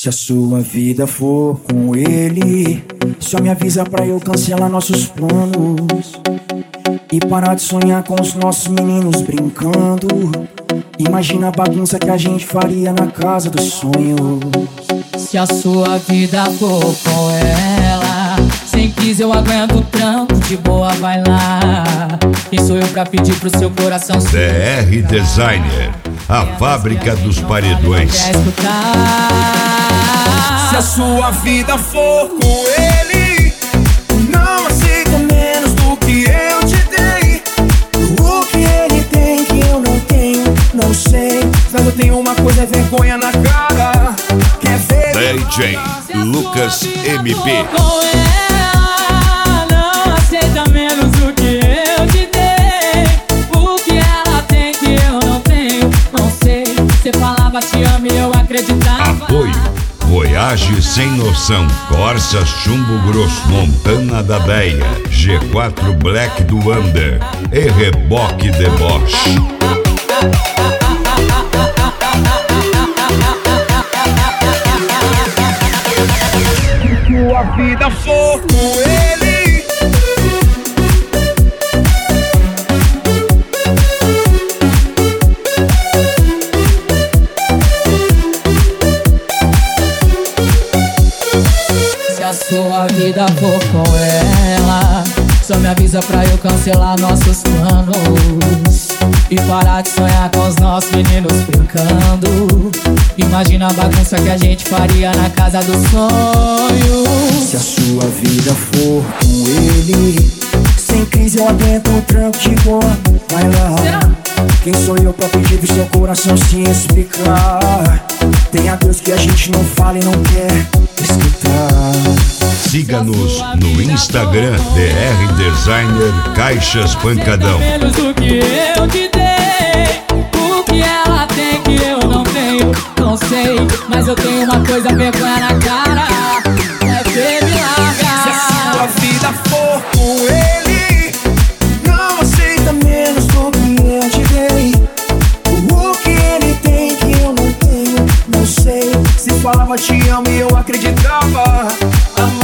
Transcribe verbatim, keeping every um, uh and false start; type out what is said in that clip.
Se a sua vida for com ele, só me avisa pra eu cancelar nossos planos e parar de sonhar com os nossos meninos brincando. Imagina a bagunça que a gente faria na casa dos sonhos. Se a sua vida for com ela, sem quis eu aguento o tranco, de boa vai lá. Quem sou eu pra pedir pro seu coração? D R Designer, a fábrica dos paredões. Se a sua vida for com ele, não aceito menos do que eu te dei. O que ele tem que eu não tenho, não sei. Mas eu tenho uma coisa, é vergonha na cara. Quer ver? D J Lucas M P. Com ela, não aceita menos do que eu te dei. O que ela tem que eu não tenho, não sei. Você falava te amo e eu acreditava. Apoio Voyage Sem Noção, Corsa Chumbo Grosso, Montana da Beia, G quatro Black do Under e Reboque Deboche. Se a vida for com ele, se a sua vida for com ela, só me avisa pra eu cancelar nossos planos e parar de sonhar com os nossos meninos brincando. Imagina a bagunça que a gente faria na casa dos sonhos. se a sua vida for com ele, sem crise eu aguento um tranco de boa, vai lá. Quem sou eu pra pedir pro seu coração se explicar? Tem a Deus que a gente não fala e não quer escutar. Siga-nos no Instagram D R Designer Caixas Pancadão. Menos do que eu te dei. O que ela tem que eu não tenho, não sei. Mas eu tenho uma coisa, vergonha na cara. É ver me largar. Se a sua vida for com ele, não aceita menos do que eu te dei. O que ele tem que eu não tenho, não sei. Se falava te amo e eu acreditava.